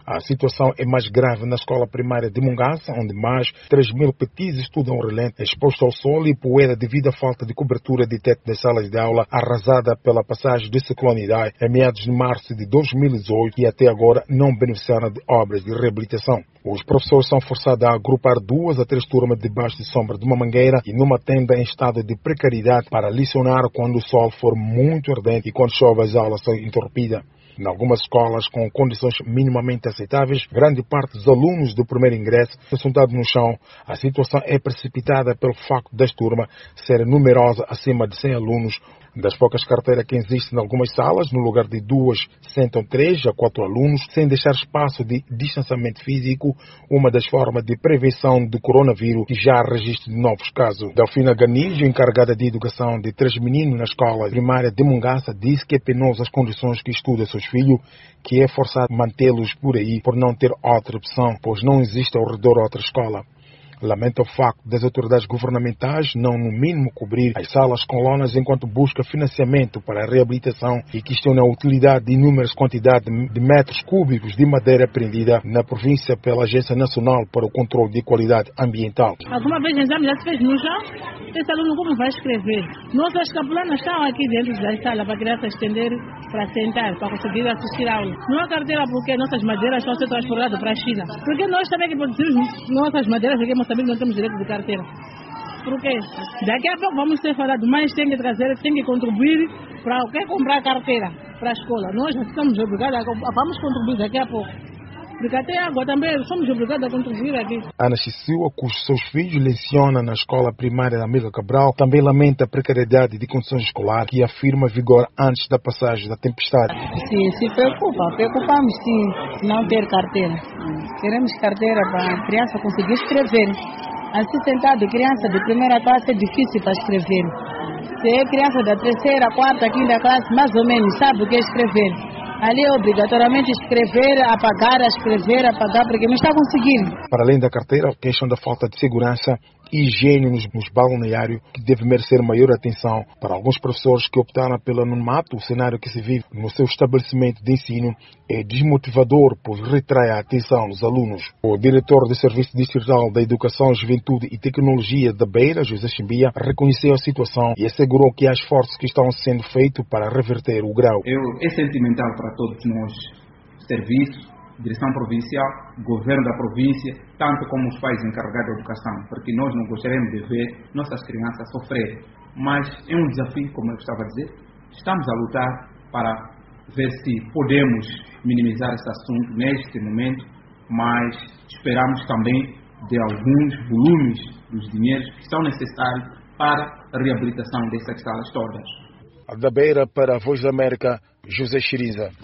A situação é mais grave na escola primária de Mungaça, onde mais 3.000 petis estudam ao relento, expostos ao sol e poeira devido à falta de cobertura de teto das salas de aula, arrasada pela passagem do ciclone Idai em meados de março de 2018 e até agora não beneficiaram de obras de reabilitação. Os professores são forçados a agrupar 2 a 3 turmas debaixo de sombra de uma mangueira e numa tenda em estado de precariedade para licionar quando o sol for muito ardente e quando chove as aulas são interrompidas. Em algumas escolas com condições minimamente aceitáveis, grande parte dos alunos do primeiro ingresso são sentados no chão. A situação é precipitada pelo facto das turmas serem numerosas, acima de 100 alunos. Das poucas carteiras que existem em algumas salas, no lugar de 2, sentam 3 a 4 alunos, sem deixar espaço de distanciamento físico, uma das formas de prevenção do coronavírus, que já registra de novos casos. Delfina Ganijo, encarregada de educação de 3 meninos na escola primária de Mungaça, diz que é penoso as condições que estudam seus filhos, que é forçado mantê-los por aí, por não ter outra opção, pois não existe ao redor outra escola. Lamenta o facto das autoridades governamentais não, no mínimo, cobrir as salas com lonas enquanto busca financiamento para a reabilitação e questiona a utilidade de inúmeras quantidades de metros cúbicos de madeira apreendida na província pela Agência Nacional para o Controle de Qualidade Ambiental. Alguma vez o exame já se fez no chão? Esse aluno como vai escrever? Nossas capulanas estão aqui dentro da sala para a criança estender, para sentar, para conseguir assistir a aula. Não há carteira porque nossas madeiras estão sendo transportadas para a China. Porque nós também que produzimos nossas madeiras aqui em Moçambique não temos direito de carteira. Por quê? Daqui a pouco vamos ter falado, mas tem que trazer, tem que contribuir para o que comprar carteira para a escola. Nós estamos obrigados vamos contribuir daqui a pouco. Porque até água também somos obrigados a contribuir aqui. Ana Chissiwa, cujos seus filhos lecionam na escola primária da Amiga Cabral, também lamenta a precariedade de condições escolares que afirma vigor antes da passagem da tempestade. Sim, se preocupa. Preocupamos sim não ter carteira. Queremos carteira para a criança conseguir escrever. Assim sentado, criança de primeira classe é difícil para escrever. Se é criança da terceira, quarta, quinta classe, mais ou menos sabe o que é escrever. Ali é obrigatoriamente escrever, apagar, porque não está conseguindo. Para além da carteira, a questão da falta de segurança e higiene nos balneários, que deve merecer maior atenção. Para alguns professores que optaram pelo anonimato, o cenário que se vive no seu estabelecimento de ensino é desmotivador, pois retrai a atenção dos alunos. O diretor do Serviço Distrital da Educação, Juventude e Tecnologia da Beira, José Chimbia, reconheceu a situação e assegurou que há esforços que estão sendo feitos para reverter o grau. É sentimental para todos nós, serviços, direção provincial, governo da província, tanto como os pais encarregados da educação, porque nós não gostaríamos de ver nossas crianças sofrerem. Mas é um desafio, como eu estava a dizer, estamos a lutar para ver se podemos minimizar esse assunto neste momento, mas esperamos também de alguns volumes dos dinheiros que são necessários para a reabilitação dessas salas todas. Da Beira para a Voz da América, José Chiriza.